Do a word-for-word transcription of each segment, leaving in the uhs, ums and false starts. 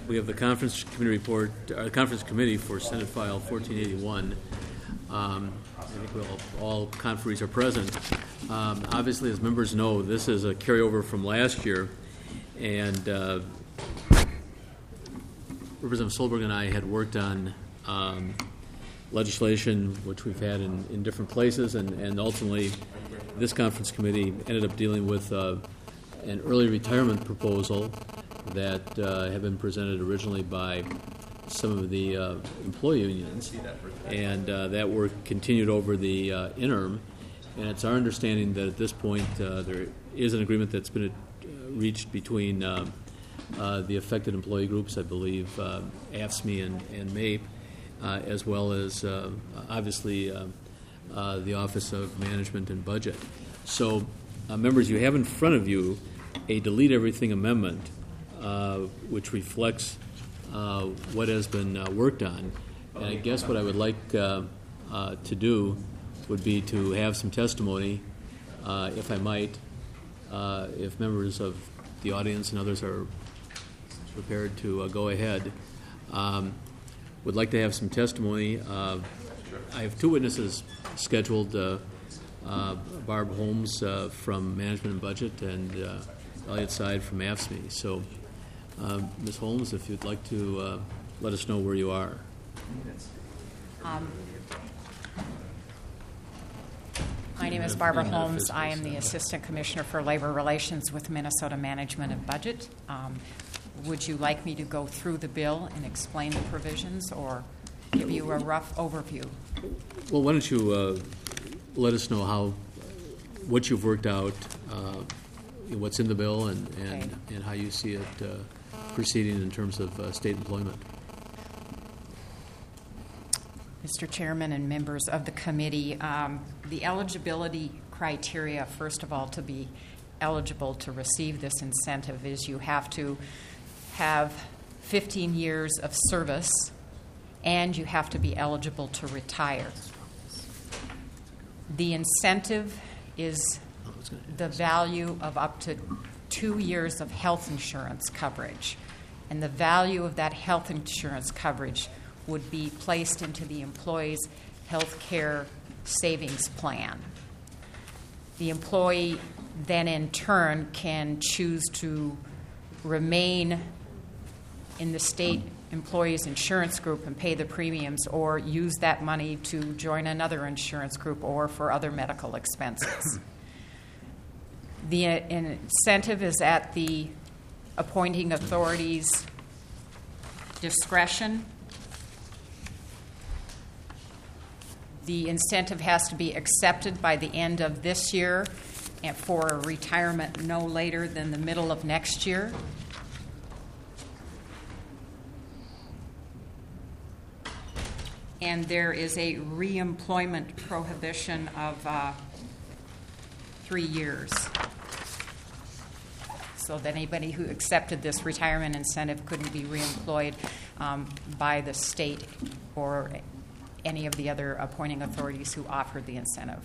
we have the conference committee report, uh, conference committee for Senate File fourteen eighty-one. Um, I think we'll, all conferees are present. Um, obviously, as members know, this is a carryover from last year, and uh, Representative Solberg and I had worked on um, legislation which we've had in, in different places, and, and ultimately this conference committee ended up dealing with uh, an early retirement proposal that uh, had been presented originally by some of the uh, employee unions, and uh, that work continued over the uh, interim, and it's our understanding that at this point uh, there is an agreement that's been uh, reached between uh, uh, the affected employee groups, I believe, uh, A F S C M E and, and MAPE, uh, as well as uh, obviously uh, uh, the Office of Management and Budget. So, uh, members, you have in front of you a delete everything amendment, uh, which reflects uh, what has been uh, worked on. And I guess what I would like uh, uh, to do would be to have some testimony, uh, if I might, uh, if members of the audience and others are prepared to uh, go ahead. Um, would like to have some testimony. Uh, I have two witnesses scheduled, uh, uh, Barb Holmes uh, from Management and Budget and uh, Elliot Side from A F S C M E. So, uh, Miz Holmes, if you'd like to uh, let us know where you are. Um, my name is Barbara Holmes. I am the Assistant Commissioner for Labor Relations with Minnesota Management and Budget. Um, would you like me to go through the bill and explain the provisions, or give you a rough overview? Well, why don't you uh, let us know how, what you've worked out, uh, what's in the bill, and, and, okay. and how you see it uh, proceeding in terms of uh, state employment. Mister Chairman and members of the committee, um, the eligibility criteria, first of all, to be eligible to receive this incentive is you have to have fifteen years of service and you have to be eligible to retire. The incentive is the value of up to two years of health insurance coverage, and the value of that health insurance coverage would be placed into the employee's health care savings plan. The employee then in turn can choose to remain in the state employees insurance group and pay the premiums, or use that money to join another insurance group or for other medical expenses. The incentive is at the appointing authority's discretion. The incentive has to be accepted by the end of this year and for retirement no later than the middle of next year. And there is a reemployment prohibition of uh, three years, so that anybody who accepted this retirement incentive couldn't be reemployed um, by the state or any of the other appointing authorities who offered the incentive.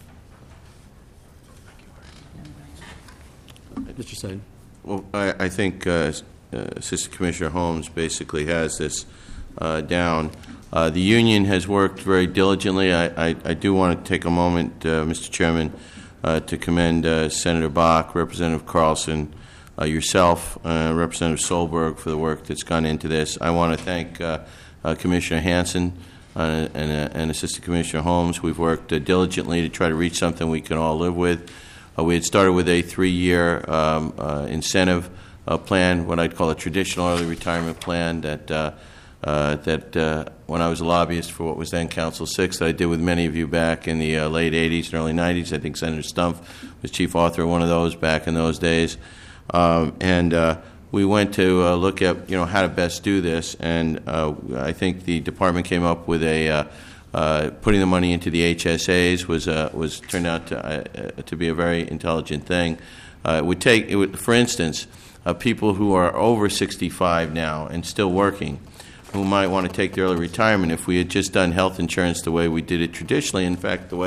Mister Sain. Well, I, I think uh, uh, Assistant Commissioner Holmes basically has this uh, down. Uh, the union has worked very diligently. I, I, I do want to take a moment, uh, Mister Chairman, uh, to commend uh, Senator Bach, Representative Carlson, uh, yourself, uh, Representative Solberg, for the work that's gone into this. I want to thank uh, uh, Commissioner Hansen uh, and, uh, and Assistant Commissioner Holmes. We've worked uh, diligently to try to reach something we can all live with. Uh, we had started with a three-year um, uh, incentive uh, plan, what I'd call a traditional early retirement plan that uh, uh, that uh, when I was a lobbyist for what was then Council six, that I did with many of you back in the uh, late eighties and early nineties. I think Senator Stumpf was chief author of one of those back in those days. Um, and uh, we went to uh, look at, you know, how to best do this, and uh, I think the department came up with a uh, Uh, putting the money into the H S As was uh, was turned out to, uh, to be a very intelligent thing. Uh, it would take, it would, for instance, uh, people who are over sixty-five now and still working, who might want to take their early retirement. If we had just done health insurance the way we did it traditionally, in fact, the way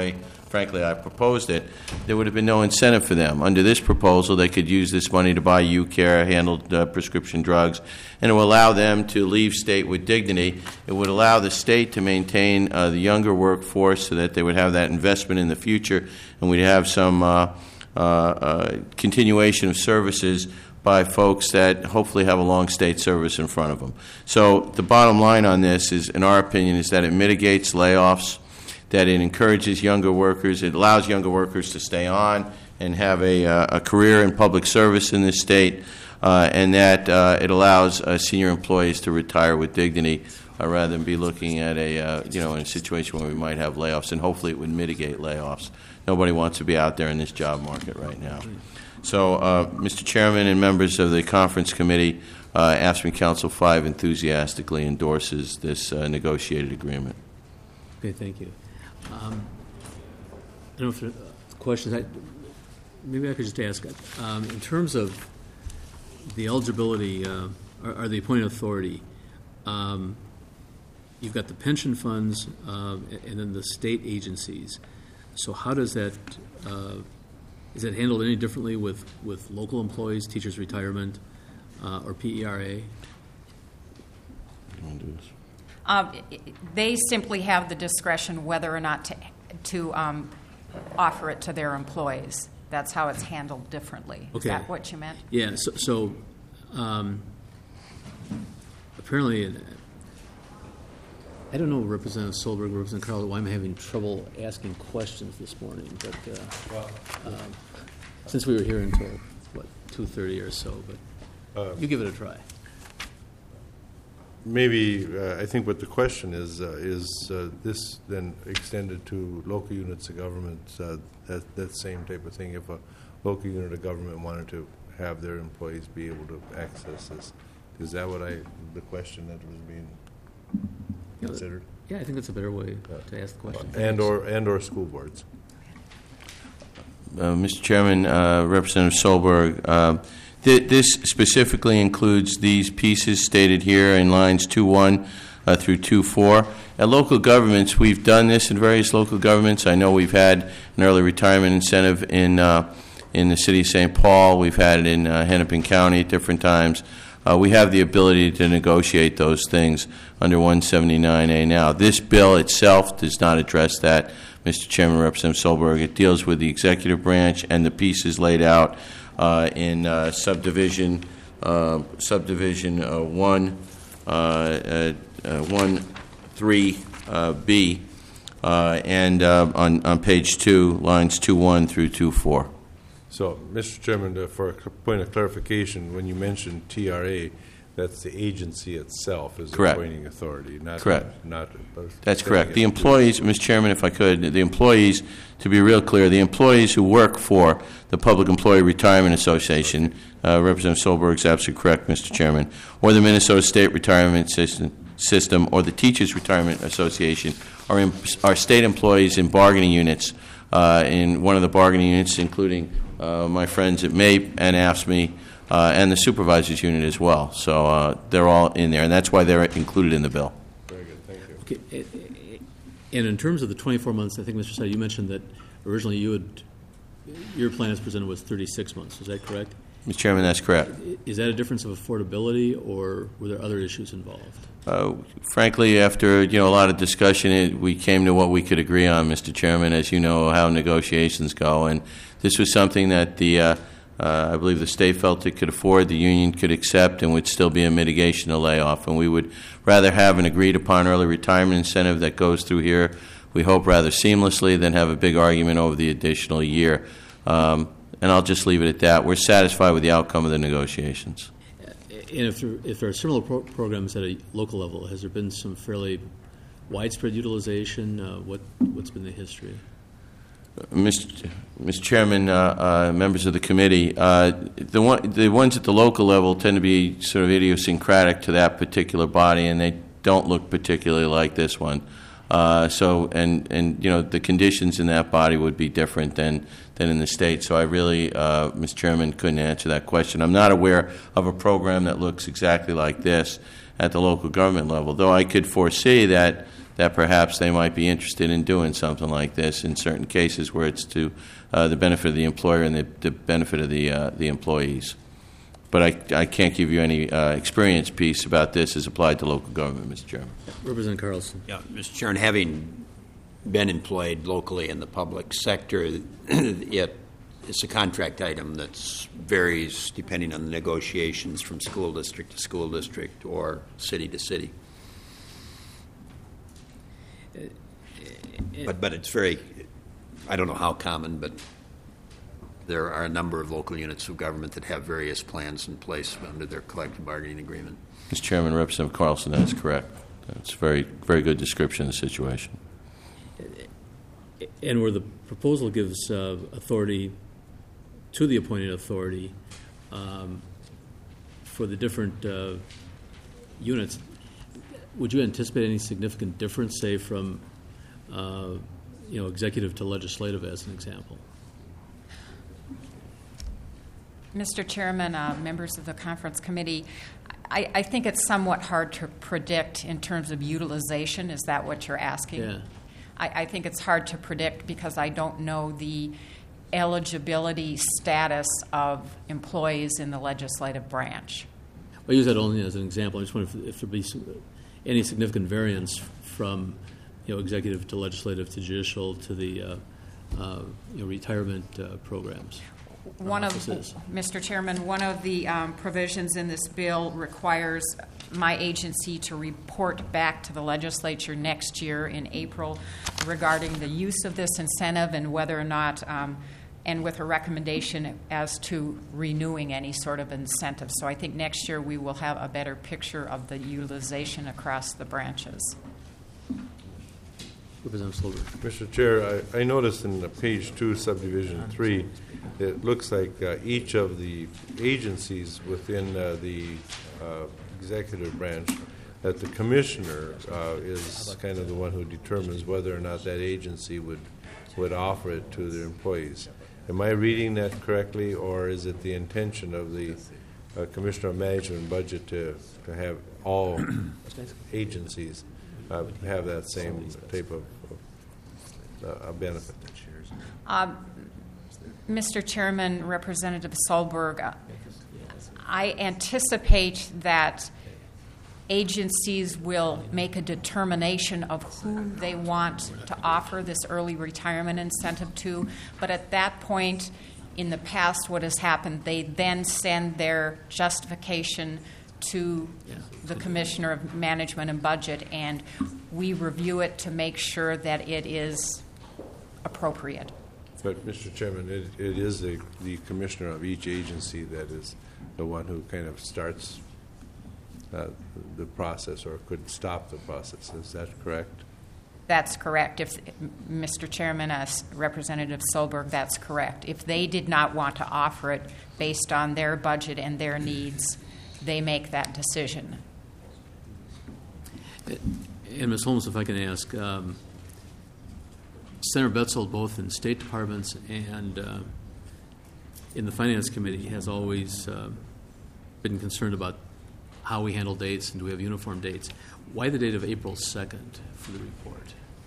frankly, I proposed it, there would have been no incentive for them. Under this proposal, they could use this money to buy U-Care, handled uh, prescription drugs, and it would allow them to leave state with dignity. It would allow the state to maintain uh, the younger workforce so that they would have that investment in the future, and we'd have some uh, uh, uh, continuation of services by folks that hopefully have a long state service in front of them. So the bottom line on this is, in our opinion, is that it mitigates layoffs, that it encourages younger workers, it allows younger workers to stay on and have a, uh, a career in public service in this state, uh, and that uh, it allows uh, senior employees to retire with dignity uh, rather than be looking at a, uh, you know, in a situation where we might have layoffs, and hopefully it would mitigate layoffs. Nobody wants to be out there in this job market right now. So, uh, Mister Chairman and members of the conference committee, uh, AFSCME Council five enthusiastically endorses this uh, negotiated agreement. Okay, thank you. Um, I don't know if there are questions. I, maybe I could just ask, um, in terms of the eligibility uh, or, or the appointed authority, um, you've got the pension funds uh, and then the state agencies. So how does that, uh, is that handled any differently with, with local employees, teachers' retirement, uh, or P E R A? You want to do this? Uh, they simply have the discretion whether or not to, to um, offer it to their employees. That's how it's handled differently. Okay. Is that what you meant? Yeah, so, so um, apparently, I don't know, Representative Solberg, Representative Carl, why I'm having trouble asking questions this morning, but uh, Well, um, since we were here until, what, two thirty or so, but uh, you give it a try. maybe, uh, I think what the question is, uh, is uh, this then extended to local units of government, uh, that, that same type of thing, if a local unit of government wanted to have their employees be able to access this? Is that what I, the question that was being Yeah, considered? Yeah, I think that's a better way to ask the question. And or, and or school boards? Uh, Mister Chairman, uh, Representative Solberg, uh, th- this specifically includes these pieces stated here in lines two one uh, through two four. At local governments, we've done this in various local governments. I know we've had an early retirement incentive in uh, in the city of Saint Paul. We've had it in uh, Hennepin County at different times. Uh, we have the ability to negotiate those things under one seventy-nine A now. This bill itself does not address that, Mister Chairman, Representative Solberg. It deals with the executive branch and the pieces laid out uh, in uh, subdivision uh, subdivision uh, one uh, uh, uh, one three uh, B uh, and uh, on on page two, lines two one through two four. So, Mister Chairman, uh, for a c- point of clarification, when you mentioned T R A, that's the agency itself is the Correct. appointing authority, not Correct. Not. uh, That's sending correct. it The to- employees, Mister Chairman, if I could, the employees, to be real clear, the employees who work for the Public Employee Retirement Association, uh, Representative Solberg is absolutely correct, Mister Chairman, or the Minnesota State Retirement System, system or the Teachers Retirement Association are, in, are state employees in bargaining units, uh, in one of the bargaining units, including uh, my friends at M A P and AFSCME, Uh, and the supervisors unit as well. So uh, they're all in there, and that's why they're included in the bill. Very good, thank you. Okay, eh, eh, and in terms of the twenty-four months, I think, Mister Say, you mentioned that originally you would, your plan as presented was thirty-six months. Is that correct? Mister Chairman, that's correct. Is that a difference of affordability, or were there other issues involved? Uh, frankly, after you know a lot of discussion, it, we came to what we could agree on, Mister Chairman. As you know, how negotiations go, and this was something that the uh, uh, I believe the state felt it could afford, the union could accept, and would still be a mitigation of layoff. And we would rather have an agreed-upon early retirement incentive that goes through here. We hope rather seamlessly than have a big argument over the additional year. Um, and I'll just leave it at that. We're satisfied with the outcome of the negotiations. And if there, if there are similar pro- programs at a local level, has there been some fairly widespread utilization? Uh, what, what's been the history? Mister Mister Chairman, uh, uh, members of the committee, uh, the, one, the ones at the local level tend to be sort of idiosyncratic to that particular body, and they don't look particularly like this one. Uh, so, and, and you know, the conditions in that body would be different than, than in the state. So I really, uh, Mister Chairman, couldn't answer that question. I'm not aware of a program that looks exactly like this at the local government level, though I could foresee that that perhaps they might be interested in doing something like this in certain cases where it's to uh, the benefit of the employer and the, the benefit of the uh, the employees. But I, I can't give you any uh, experience piece about this as applied to local government, Mister Chairman. Representative Carlson. Yeah, Mister Chairman, having been employed locally in the public sector, it, it's a contract item that varies depending on the negotiations from school district to school district or city to city. But but it's very, I don't know how common, but there are a number of local units of government that have various plans in place under their collective bargaining agreement. Mister Chairman, Representative Carlson, that is correct. That's a very, very good description of the situation. And where the proposal gives uh, authority to the appointing authority um, for the different uh, units, would you anticipate any significant difference, say, from uh, you know, executive to legislative, as an example? Mister Chairman, uh, members of the conference committee, I, I think it's somewhat hard to predict in terms of utilization. Is that what you're asking? Yeah. I, I think it's hard to predict because I don't know the eligibility status of employees in the legislative branch. I use that only as an example. I just wonder if, if there be any significant variance from, you know, executive to legislative to judicial to the uh, uh, you know, retirement uh, programs. One of, offices. Mister Chairman, one of the um, provisions in this bill requires my agency to report back to the legislature next year in April regarding the use of this incentive and whether or not, um, and with a recommendation as to renewing any sort of incentive. So I think next year we will have a better picture of the utilization across the branches. Representative Slover. Mister Chair, I, I noticed in the page two, subdivision three, it looks like uh, each of the agencies within uh, the uh, executive branch, that the commissioner uh, is kind of the one who determines whether or not that agency would would offer it to their employees. Am I reading that correctly, or is it the intention of the uh, Commissioner of Management and Budget to, to have all agencies uh, have that same type of, of uh, benefit? Um, Mister Chairman, Representative Solberg, uh, I anticipate that agencies will make a determination of who they want to offer this early retirement incentive to, but at that point, in the past, what has happened, they then send their justification to the Commissioner of Management and Budget, and we review it to make sure that it is appropriate. But, Mister Chairman, it, it is the, the commissioner of each agency that is the one who kind of starts uh, the process or could stop the process. Is that correct? That's correct. If Mister Chairman, uh, Representative Solberg, that's correct. If they did not want to offer it based on their budget and their needs, they make that decision. And Miz Holmes, if I can ask, um, Senator Betzel, both in State Departments and uh, in the Finance Committee, has always uh, been concerned about how we handle dates and do we have uniform dates. Why the date of April second for the report?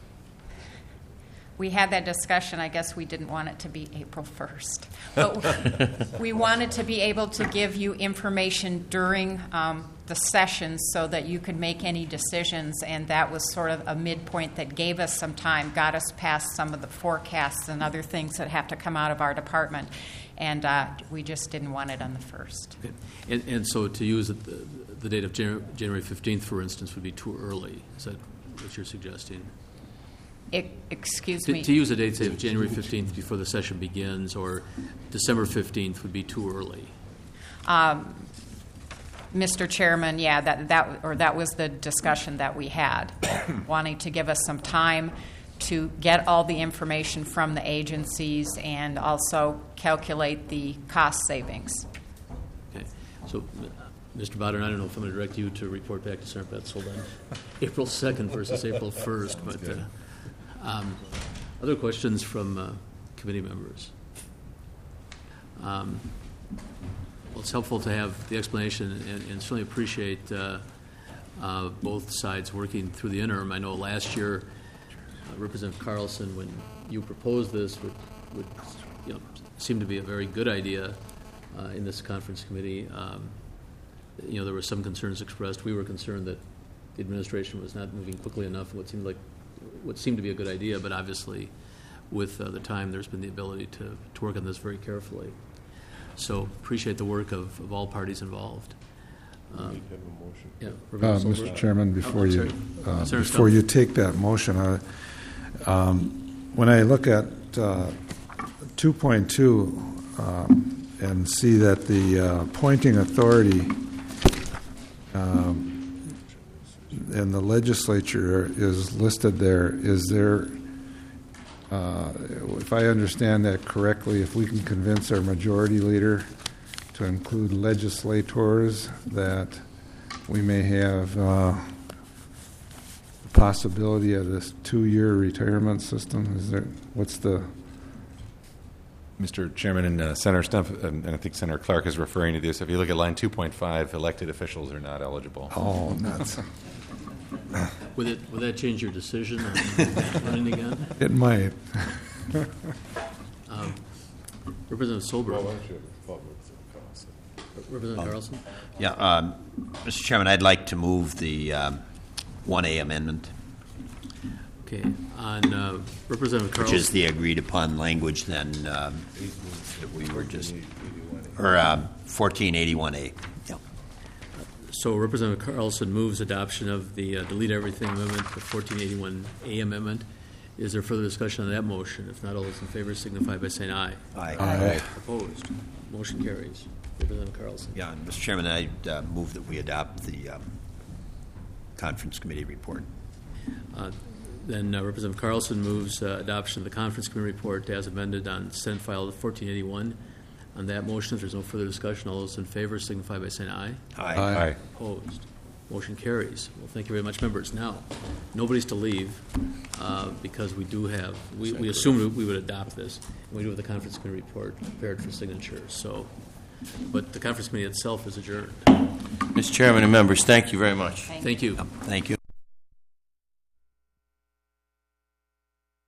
We had that discussion. I guess we didn't want it to be April first. But we wanted to be able to give you information during um, the session so that you could make any decisions, and that was sort of a midpoint that gave us some time, got us past some of the forecasts and other things that have to come out of our department, and uh, we just didn't want it on the first. Okay. And, and so to use the, the date of January, January fifteenth, for instance, would be too early. Is that what you're suggesting? It, excuse To, me. to use a date, say, of January fifteenth before the session begins, or December fifteenth would be too early. Um, Mister Chairman, yeah, that, that, or that was the discussion that we had, wanting to give us some time to get all the information from the agencies and also calculate the cost savings. Okay. So, Mister Bodden, I don't know if I'm going to direct you to report back to Senator Betzel then. April second versus April first, but uh, um, other questions from uh, committee members? Um, well, it's helpful to have the explanation, and, and certainly appreciate uh, uh, both sides working through the interim. I know last year, uh, Representative Carlson, when you proposed this, would, would you know, seem to be a very good idea uh, in this conference committee. Um, you know, there were some concerns expressed. We were concerned that the administration was not moving quickly enough. What seemed like, what seemed to be a good idea, but obviously, with uh, the time, there's been the ability to, to work on this very carefully. So appreciate the work of, of all parties involved. Um, yeah, Uh, Representative Mister Solberg? Chairman, before Oh, you, sorry. uh, Senator before Stumpf. you take that motion, uh, um, when I look at uh, two point two um, and see that the uh, appointing authority um, in the legislature is listed there, is there, uh, if I understand that correctly, if we can convince our majority leader to include legislators, that we may have uh, the possibility of this two-year retirement system? Is there, what's the, Mister Chairman and uh, Senator Stumpf, and, and I think Senator Clark is referring to this. If you look at line two point five, elected officials are not eligible. oh, nuts. Would it, would that change your decision on running again? It might. Um, Representative Solberg. Well, why don't you follow with Carlson? Representative Carlson. Yeah, um, Mister Chairman, I'd like to move the um, one A amendment, Okay. On uh, Representative Carlson. which is the agreed-upon language then um, that we were just, or um, fourteen eighty-one A. Yeah. So Representative Carlson moves adoption of the uh, delete everything amendment, the fourteen eighty-one A amendment. Is there further discussion on that motion? If not, all those in favor signify by saying aye. Aye. Aye. Opposed? Motion carries. Representative Carlson. Yeah, and Mister Chairman, I'd uh, move that we adopt the um, conference committee report. Uh, Then uh, Representative Carlson moves uh, adoption of the conference committee report as amended on Senate File fourteen eighty-one. On that motion, if there's no further discussion, all those in favor signify by saying aye. Aye. Aye. Opposed? Motion carries. Well, thank you very much, members. Now, nobody's to leave uh, because we do have, we, we assumed we would adopt this. And we do have the conference committee report prepared for signature. So, but the conference committee itself is adjourned. Mister Chairman and members, thank you very much. Thank you. Thank you.